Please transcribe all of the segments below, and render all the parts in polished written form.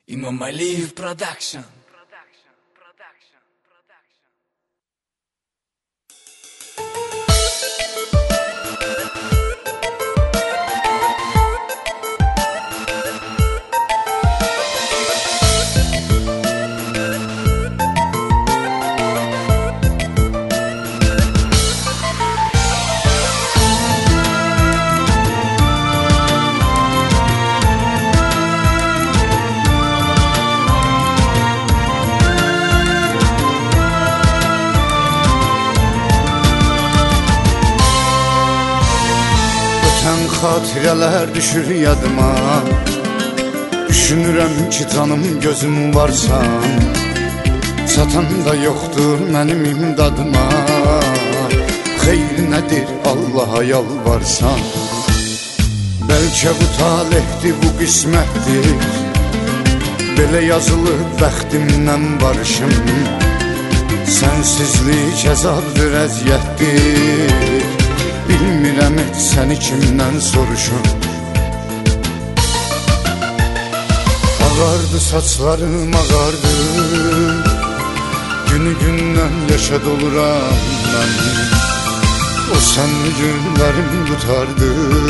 İmam Aliyev Production. Xatirələr düşür yadıma, düşünürəm ki canım gözüm varsan, çatan da yoxdur mənim imdadıma. Xeyr nədir Allaha yalvarsan, bəlkə bu talihdir, bu qismətdir, belə yazılıb bəxtimdən barışım. Sənsizlik əzabdır, əziyyətdir, bilmirəm et səni kimdən soruşum. Ağardı saçlarım, ağardı, günü gündən yaşa doluram mən. O sənli günlərim qutardı,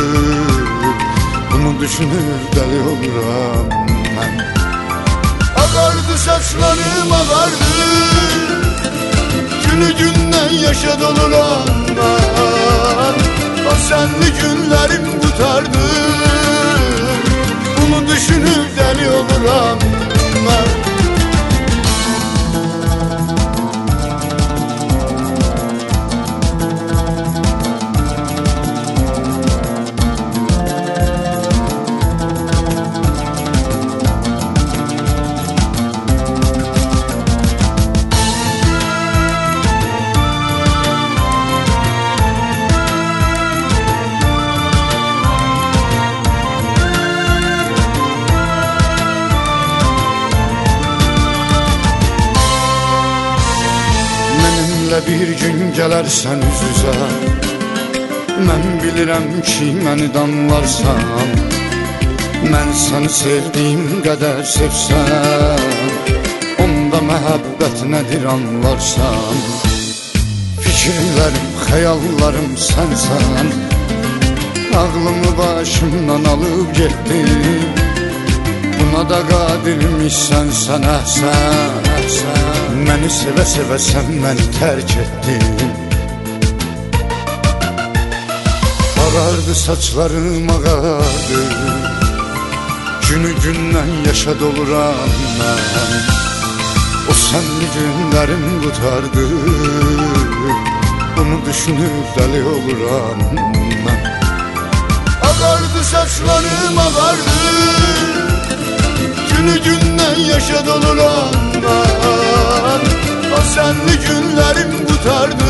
bunu düşünür dəli oluram mən. Ağardı saçlarım, ağardı, günü gündən yaşa doluram mən. O sənli günlərim qutardı, bunu düşünüp deli oluram mən. Bir gün gələrsən üz-üzə, mən bilirəm ki məni danlarsan. Mən səni sevdiyim qədər sevsən, onda məhəbbət nədir anlarsan. Fikirlərim, xəyallarım sənsən, ağlımı başımdan alıb getdin. Buna da qadirmişsən sən əhsən, məni sevə-sevə sən məni tərk etdin. Ağardı saçlarım, ağardı, günü gündən yaşa doluram mən. O sənli günlərim qutardı, bunu düşünüp dəli oluram mən. Ağardı saçlarım, ağardı, günü gündən yaşa doluram mən. O sənli günlərim qutardı,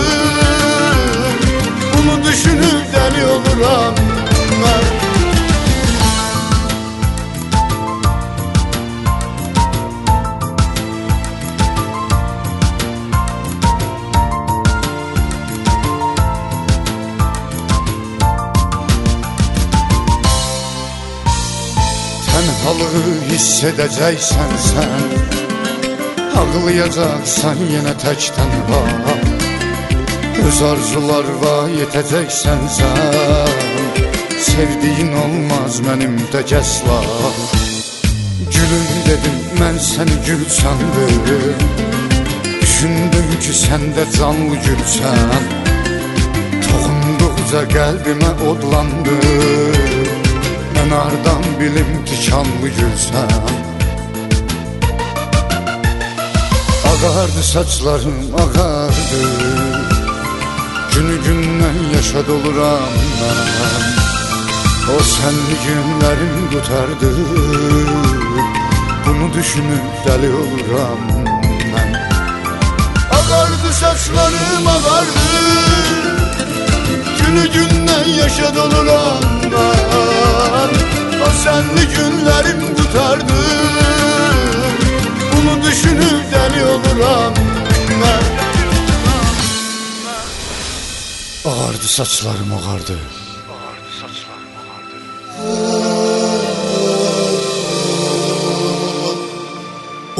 bunu düşünüp dəli oluram mən. Tənhalığı hiss edəcəksən sən, ağlayacaqsan yenə tək tənha. Öz arzularva yetəcəksən sən, sevdiyin olmaz mənim tək əsla. Gülüm dedim, mən səni gül sandım, düşündüm ki sən də canlı gülsən. Toxunduqca qəlbimə odlandı, mən hardan bilim tikanlı gülsən. Ağardı saçlarım, ağardı, günü gündən yaşa doluram mən. O sənli günlərim qutardı, bunu düşünüp dəli oluram mən. Ağardı saçlarım, ağardı, günü gündən yaşa doluram mən. O sənli günlərim qutardı, bunu düşünüp dəli oluram mən. Ağardı saçlarım, ağardı.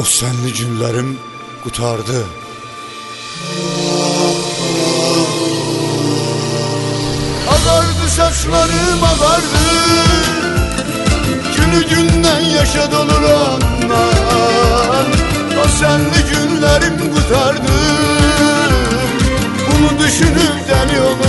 senli günlerim qutardı. Ağardı saçlarım ağardı, günü gündən yaşa doluram mən. O senli günlerim qutardı, bunu düşünüp deli oluram.